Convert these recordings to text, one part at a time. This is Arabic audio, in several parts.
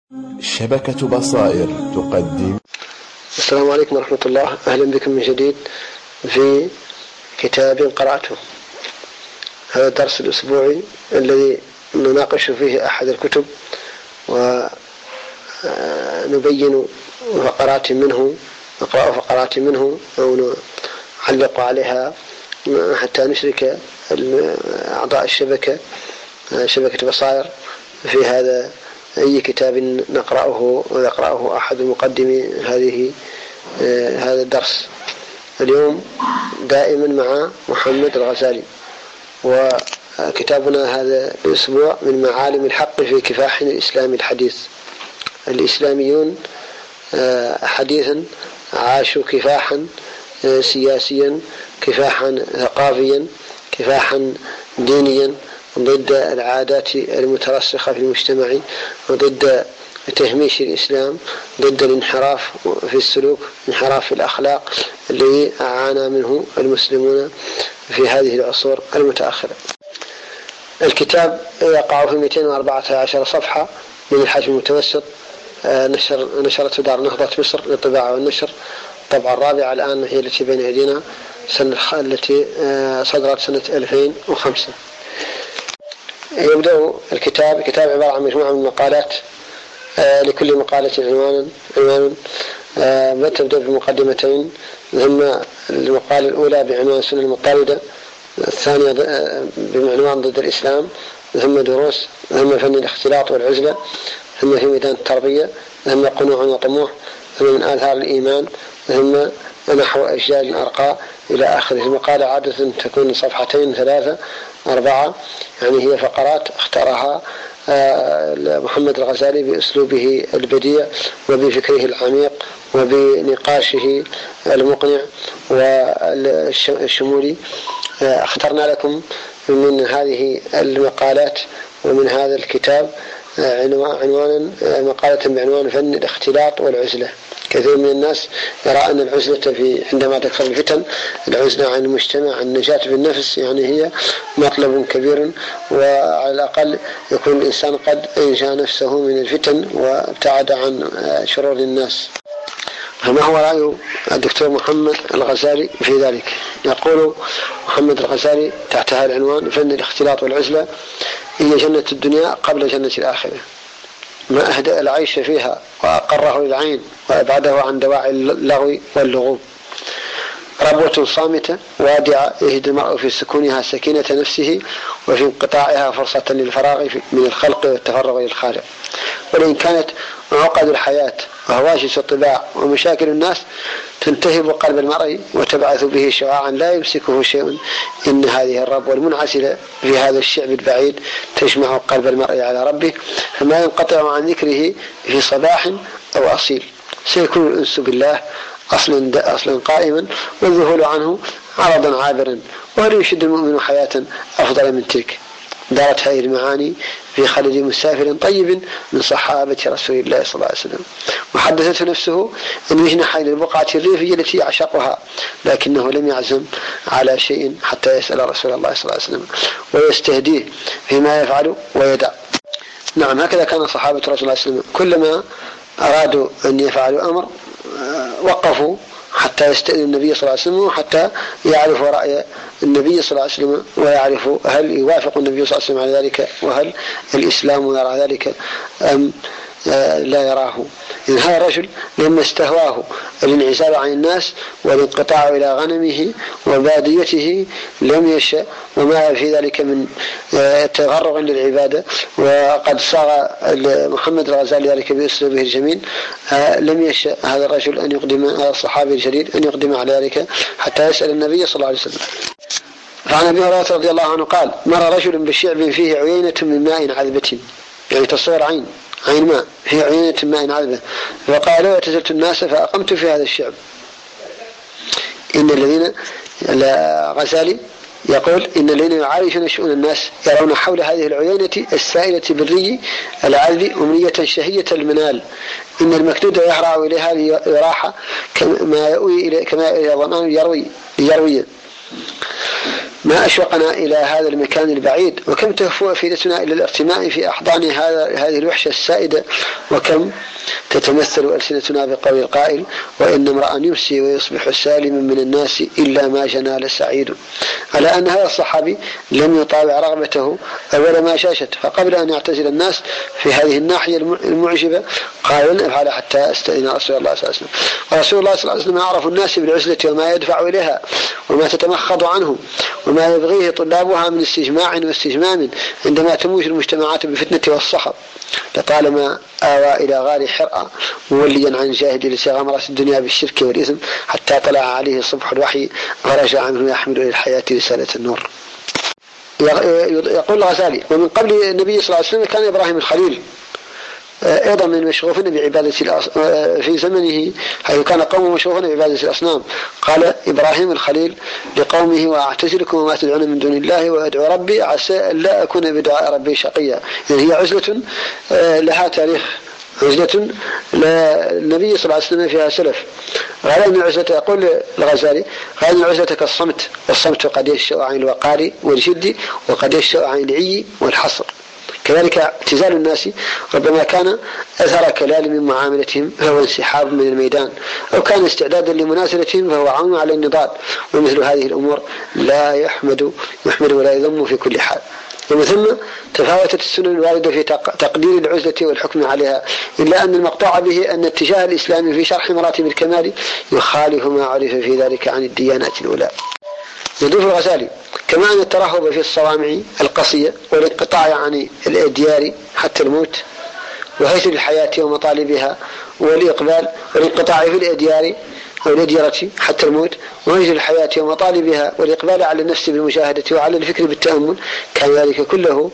شبكة بصائر تقدم. السلام عليكم ورحمة الله، أهلا بكم من جديد في كتاب قرأته. هذا الدرس الأسبوعي الذي نناقش فيه أحد الكتب ونبين فقرات منه، نقرأ فقرات منه أو نعلق عليها حتى نشرك أعضاء شبكة بصائر في هذا أي كتاب نقرأه ويقرأه أحد مقدمي هذا الدرس. اليوم دائما مع محمد الغزالي، وكتابنا هذا الأسبوع من معالم الحق في كفاح الإسلام الحديث. الإسلاميون حديثا عاشوا كفاحا سياسيا، كفاحا ثقافيا، كفاحا دينيا ضد العادات المترسخة في المجتمع، وضد تهميش الإسلام، ضد الانحراف في السلوك، انحراف في الأخلاق الذي عانى منه المسلمون في هذه العصور المتأخرة. الكتاب يقع في 214 صفحة من الحجم المتوسط. نشرته دار نهضة مصر للطباعة والنشر، الطبعة الرابعة الآن هي التي بين أيدينا، التي صدرت سنة 2005. يبدأ الكتاب عبارة عن مجموعة من مقالات، لكل مقالة عنوان. تبدأ بمقدمتين، ثم المقالة الأولى بعنوان سنة المضطردة، الثانية بعنوان ضد الإسلام، ثم دروس، ثم فن الاختلاط والعزلة، ثم في ميدان التربية، ثم قنوع وطموح، ثم من آثار الإيمان، ثم نحو أجيال الأرقاء إلى آخره. المقالة عادة تكون صفحتين 3 4، يعني هي فقرات اختارها محمد الغزالي بأسلوبه البديع وبفكره العميق وبنقاشه المقنع والشمولي. اخترنا لكم من هذه المقالات ومن هذا الكتاب عنوانا مقالة بعنوان فن الاختلاط والعزلة. كثير من الناس يرى أن العزلة عندما تكثر الفتن، العزلة عن المجتمع، النجاة بالنفس، يعني هي مطلب كبير، وعلى الأقل يكون الإنسان قد أنجى نفسه من الفتن وابتعد عن شرور الناس. فما هو رأي الدكتور محمد الغزالي في ذلك؟ يقول محمد الغزالي تحت هذا العنوان: فن الاختلاط والعزلة هي جنة الدنيا قبل جنة الآخرة، ما أهدأ العيش فيها وأقره للعين وأبعده عن دواعي اللغو واللغوب. ربوة صامتة وادعة يجد المرء في سكونها سكينة نفسه، وفي انقطاعها فرصة للفراغ من الخلق والتفرغ للخالق. ولئن كانت عقد الحياة وهواجس الطباع ومشاكل الناس تنتهب قلب المرء وتبعث به شعاعا لا يمسكه شيء، إن هذه الربوة المنعزلة في هذا الشعب البعيد تجمع قلب المرء على ربه، فما ينقطع عن ذكره في صباح أو أصيل. سيكون الأنس بالله أصلا قائما، والذهول عنه عرضا عابرا، وهل يشد المؤمن حياة أفضل من تلك؟ دارت هذه المعاني في خلد مسافر طيب من صحابة رسول الله صلى الله عليه وسلم، وحدثته نفسه أن يجنح إلى البقعة الريفية التي يعشقها، لكنه لم يعزم على شيء حتى يسأل رسول الله صلى الله عليه وسلم ويستهديه فيما يفعل ويدع. نعم، هكذا كان صحابة رسول الله صلى الله عليه وسلم، كلما أرادوا أن يفعلوا أمر وقفوا حتى يستأذن النبي صلى الله عليه وسلم، وحتى يعرفوا رأي النبي صلى الله عليه وسلم، ويعرفوا هل يوافق النبي صلى الله عليه وسلم على ذلك، وهل الإسلام يرى ذلك أم لا يراه. إن هذا الرجل لما استهواه الانعزال عن الناس والانقطاع إلى غنمه وباديته لم يشأ، وما في ذلك من تغرغ للعبادة، وقد صاغ محمد الغزالي ذلك بأسلوبه الجميل. لم يشأ هذا الرجل أن يقدم، هذا الصحابي الجليل، أن يقدم على ذلك حتى يسأل النبي صلى الله عليه وسلم. فعن أبي هريرة رضي الله عنه قال: مر رجل بشعب فيه عيينة من ماء عذبة، يعني تصور عين ماء فيه عيينة ماء عذبة، فقال: اعتزلت الناس فأقمت في هذا الشعب. إن الذين غزالي يقول: إن الذين يعايشون شؤون الناس يرون حول هذه العيينة السائلة بالري العذب أمنية شهية المنال، إن المكدود يهرع إليها ليراح كما يأوي إلى الظمآن يروي. ما أشوقنا إلى هذا المكان البعيد، وكم تهفو أفئدتنا إلى الارتماء في أحضان هذه الوحشة السائدة، وكم تتمثل ألسنتنا بقول القائل: وإن امرأ يمسي ويصبح سالما من الناس إلا ما جنى لسعيد. على أن هذا الصحابي لم يطاوع رغبته أول ما شاشت، فقبل أن يعتزل الناس في هذه الناحية المعجبة قال: لن أفعل حتى أستأذن رسول الله صلى الله عليه وسلم. ورسول الله صلى الله عليه وسلم أعرف الناس بالعزلة وما يدفع إليها وما تتمخض عنه وما يبغيه طلابها من استجماع واستجمام عندما تموج المجتمعات بالفتنة والصخب. لطالما آوى إلى غار حرأة موليا عن جاهد لغمرة الدنيا بالشرك والإثم حتى طلع عليه صبح الوحي فرجع عنه يحمل إلى الحياة رسالة النور. يقول الغزالي: ومن قبل النبي صلى الله عليه وسلم كان إبراهيم الخليل أيضا من المشغوفين بعبادة في زمنه، حيث كان قومه مشغوفين بعبادة الأصنام. قال إبراهيم الخليل لقومه: وأعتزلكم وما تدعون من دون الله وأدعو ربي عسى أن لا أكون بدعاء ربي شقيا. يعني هي عزلة لها تاريخ، عزلة للنبي صلى الله عليه وسلم فيها سلف. غير أن العزلة، يقول الغزالي: غير أن العزلة كالصمت، والصمت قد يشأ عن الوقار والجد وقد يشأ عن العي والحصر. كذلك اعتزال الناس ربما كان أثر كلال من معاملتهم فهو انسحاب من الميدان، أو كان استعدادا لمنازلتهم فهو عون على النضال. ومثل هذه الأمور لا يحمد ولا يذم في كل حال. ومن ثم تفاوتت السنن الواردة في تقدير العزلة والحكم عليها، إلا أن المقطوع به أن اتجاه الإسلام في شرح مراتب الكمال يخالف ما عرف في ذلك عن الديانات الأولى. يضيف الغزالي: كما أن الترهب في الصوامع القصية والانقطاع عن الأديار حتى الموت وهيث الحياة ومطالبها والإقبال والانقطاع في الأديار أو الأديرة حتى الموت وهيث الحياة ومطالبها والإقبال على النفس بالمشاهدة وعلى الفكر بالتأمل، كان ذلك كله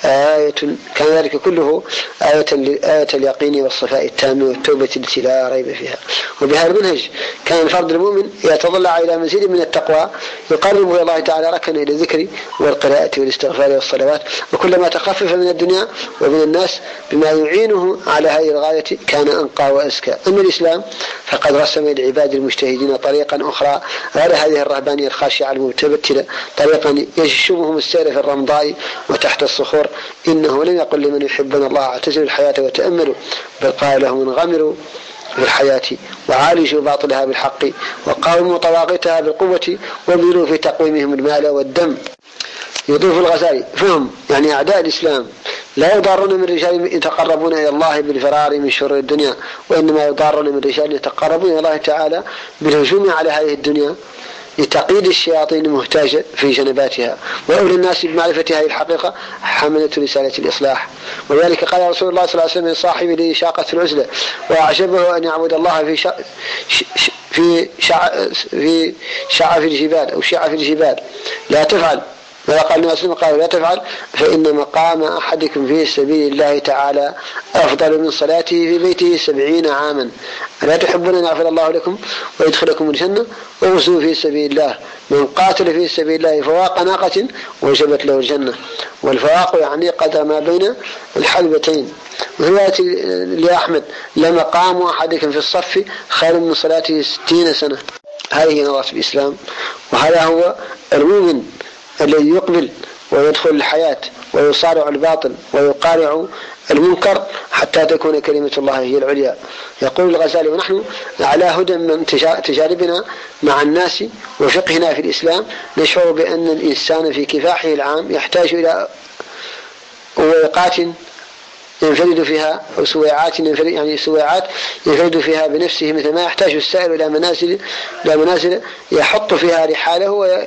آية اليقين والصفاء التام والتوبة التي لا ريب فيها. وبهذا المنهج كان الفرد المؤمن يتضلع إلى مزيد من التقوى يقرب إلى الله تعالى ركنا إلى الذكر والقراءة والاستغفار والصلوات، وكلما تخفف من الدنيا ومن الناس بما يعينه على هذه الغاية كان أنقى وأزكى. أما الإسلام فقد رسم للعباد المجتهدين طريقا أخرى غير هذه الرهبانية الخاشعة المتبتلة، طريقا يشمهم السير في الرمضاء وتحت الصخور. إنه لم يقل لمن يحبون الله اعتزلوا الحياة وتأملوا، بل قال لهم: انغمروا في الحياة وعالجوا باطلها بالحق وقاوموا طواغيتها بالقوة وابذلوا في تقويمهم المال والدم. يضيف الغزالي: فهم يعني أعداء الإسلام لا يضارون من رجال يتقربون إلى الله بالفرار من شرور الدنيا، وإنما يضارون من رجال يتقربون إلى الله تعالى بالهجوم على هذه الدنيا لتقييد الشياطين المهتاجة في جنباتها، وأولى الناس بمعرفة هذه الحقيقة حملة رسالة الإصلاح. وذلك قال رسول الله صلى الله عليه وسلم لصاحبه لي شاقة العزلة وأعجبه أن يعبد الله في شعف الجبال أو شعف الجبال، لا تفعل. ماذا قال النبي صلى الله عليه وسلم؟ قال: لا تفعل فإن مقام أحدكم في سبيل الله تعالى أفضل من صلاته في بيته 70 عاما. ألا تحبون أن يغفر الله لكم ويدخلكم الجنة؟ وغزوا في سبيل الله، من قاتل في سبيل الله فواق ناقة وجبت له الجنة. والفواق يعني قدر ما بين الحلبتين. وهي لأحمد: لمقام أحدكم في الصف خير من صلاته 60 سنة. هذه نظرة الإسلام، وهذا هو المؤمن الذي يقبل ويدخل الحياة ويصارع الباطل ويقارع المنكر حتى تكون كلمة الله هي العليا. يقول الغزالي: ونحن على هدى من تجاربنا مع الناس وفقهنا في الإسلام نشعر بأن الإنسان في كفاحه العام يحتاج إلى وقات ينفرد فيها أو سويعات ينفرد فيها بنفسه، مثل ما يحتاج السائل إلى منازل يحط فيها رحاله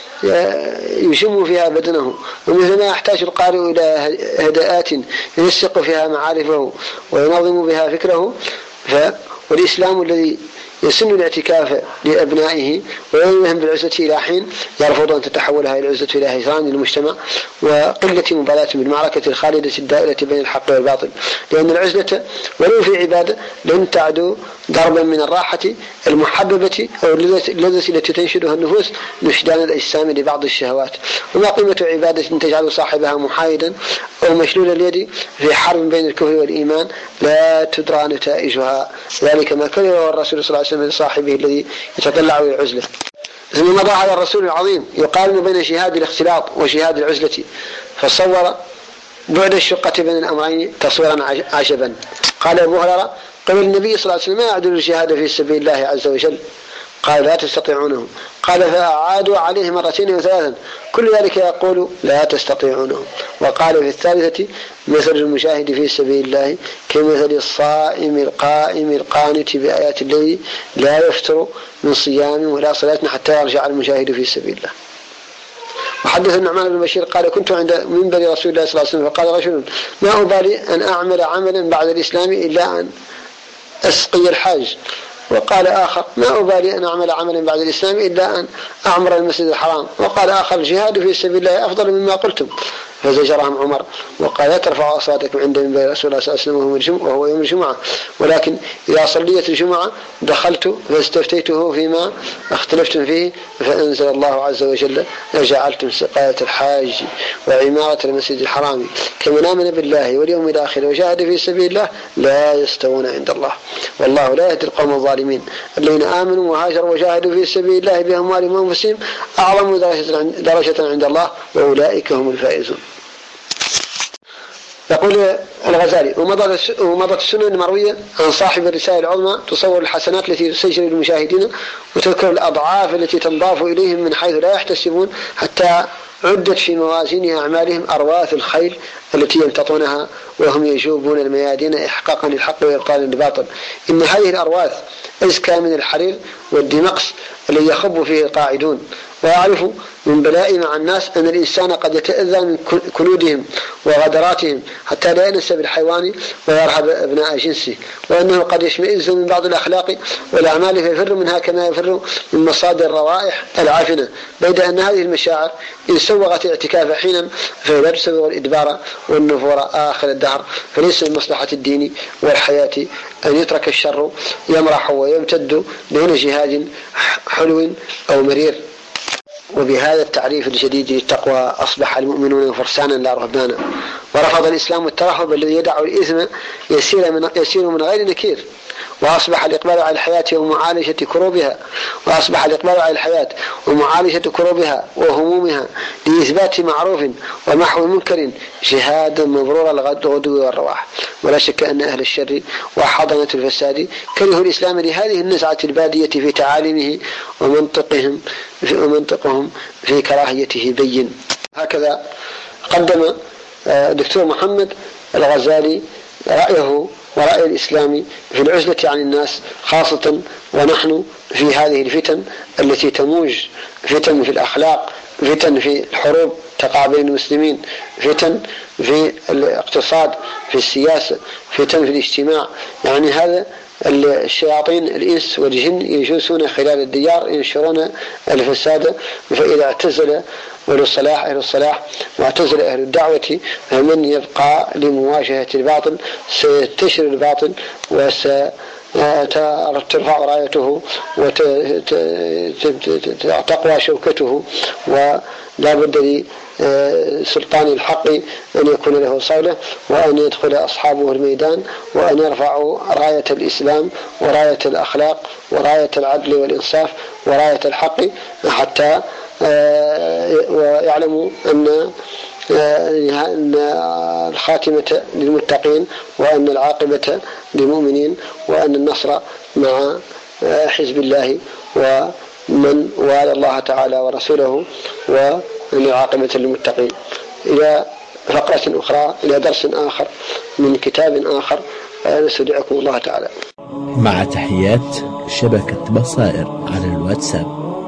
ويشم فيها بدنه، ومثل ما يحتاج القارئ إلى هداءات ينسق فيها معارفه وينظم بها فكره. والإسلام الذي يسن الاعتكاف لأبنائه وينوهم بالعزة إلى حين يرفض أن تتحول هذه العزة إلى هجران للمجتمع وقلة مبالاة بالمعركة الخالدة الدائرة بين الحق والباطل، لأن العزلة ولو في عبادة لن تعدو ضربا من الراحة المحببة أو اللذة التي تنشدها النفوس نشدان الأجسام لبعض الشهوات. وما قيمة عبادة تجعل صاحبها محايدا أو مشلول اليد في حرب بين الكفر والإيمان لا تدرى نتائجها. ذلك ما كرره الرسول صلى الله عليه وسلم لصاحبه الذي يتطلع إلى العزلة. ثم مضى على الرسول العظيم يقارن بين شهاد الاختلاط وشهاد العزلة، فصور بعد الشقة بين الأمرين تصويرا عجبا. قال أبو هريرة: قال النبي صلى الله عليه وسلم: ما يعدل الشهادة في سبيل الله عز وجل؟ قال: لا تستطيعونه. قال: فأعادوا عليه مرتين وثلاثا، كل ذلك يقول: لا تستطيعونه. وقال في الثالثة: مثل المشاهد في سبيل الله كمثل الصائم القائم القانت بآيات الليل لا يفتر من صيام ولا صلاة حتى يرجع المشاهد في سبيل الله. وحدث النعمان بن بشير قال: كنت عند منبر رسول الله صلى الله عليه وسلم فقال رجل: ما أبالي أن أعمل عملا بعد الإسلام إلا أن أسقي الحاج. وقال آخر: ما أبالي أن أعمل عملا بعد الإسلام إلا أن أعمر المسجد الحرام. وقال آخر: الجهاد في سبيل الله أفضل مما قلتم. فزجرهم عمر وقال: لا ترفعوا أصواتكم عند منبر رسول الله صلى الله عليه وسلم وهو يوم الجمعة، ولكن إذا صليت الجمعة دخلت فاستفتيته فيما اختلفتم فيه، فأنزل الله عز وجل: أجعلتم سقاية الحاج وعمارة المسجد الحرام كمن آمن بالله واليوم الآخر وجاهد في سبيل الله لا يستوون عند الله، والله لا يهدي القوم الظالمين. الذين آمنوا وهاجروا وجاهدوا في سبيل الله بأموالهم وأنفسهم أعظم درجة عند الله وأولئك هم الفائزون. يقول الغزالي: ومضت السنن المروية عن صاحب الرسالة العظمى تصور الحسنات التي تسجل للمشاهدين وتذكر الأضعاف التي تنضاف إليهم من حيث لا يحتسبون، حتى عدت في موازين أعمالهم أرواث الخيل التي يمتطونها وهم يجوبون الميادين إحقاقا للحق وإبطالا للباطل. إن هذه الأرواث أزكى من الحرير والدمقس الذي يخب فيه القاعدون. ويعرف من بلاء مع الناس أن الإنسان قد يتأذى من كنودهم وغدراتهم حتى لا ينسى بالحيوان ويرهب أبناء جنسه، وأنه قد يشمئز من بعض الأخلاق والأعمال فيفر منها كما يفر من مصادر الروائح العافنة، بيد أن هذه المشاعر إن سوغت اعتكاف حينا فلا تسوغ الإدبار والنفور آخر الدهر. فليس من مصلحة الدين والحياة أن يترك الشر يمرح ويمتد دون جهاد حلو أو مرير. وبهذا التعريف الجديد للتقوى أصبح المؤمنون فرسانا لا رهبانا، ورفض الإسلام الترهب الذي يدع الإثم يسير من غير نكير، وأصبح الإقبال على الحياة ومعالجة كروبها وهمومها لإثبات معروف ومحو منكر جهادا مبرورا الغدو والرواح. ولا شك أن أهل الشر وحضنة الفساد كرهوا الإسلام لهذه النزعة البادية في تعاليمه ومنطقهم في كراهيته بين. هكذا قدم الدكتور محمد الغزالي رأيه ورأي الإسلام في العزلة عن الناس خاصة، ونحن في هذه الفتن التي تموج، فتن في الأخلاق، فتن في الحروب تقع بين المسلمين، فتن في الاقتصاد، في السياسة، فتن في الاجتماع. يعني هذا الشياطين الإنس والجن يجوسون خلال الديار ينشرون الفساد. فإذا اعتزل أهل الصلاح واعتزل أهل الدعوة فمن يبقى لمواجهة الباطل سينتشر الباطل وترفع رايته وتقوى شوكته، ولا بد لسلطان الحق أن يكون له صولة وأن يدخل أصحابه الميدان وأن يرفعوا راية الإسلام وراية الأخلاق وراية العدل والإنصاف وراية الحق، حتى ويعلموا أن الخاتمة للمتقين وأن العاقبة للمؤمنين وأن النصر مع حزب الله ومن والى الله تعالى ورسوله، وأن العاقبة للمتقين. إلى فقرة أخرى، إلى درس آخر من كتاب آخر، نستودعكم الله تعالى. مع تحيات شبكة بصائر على الواتساب.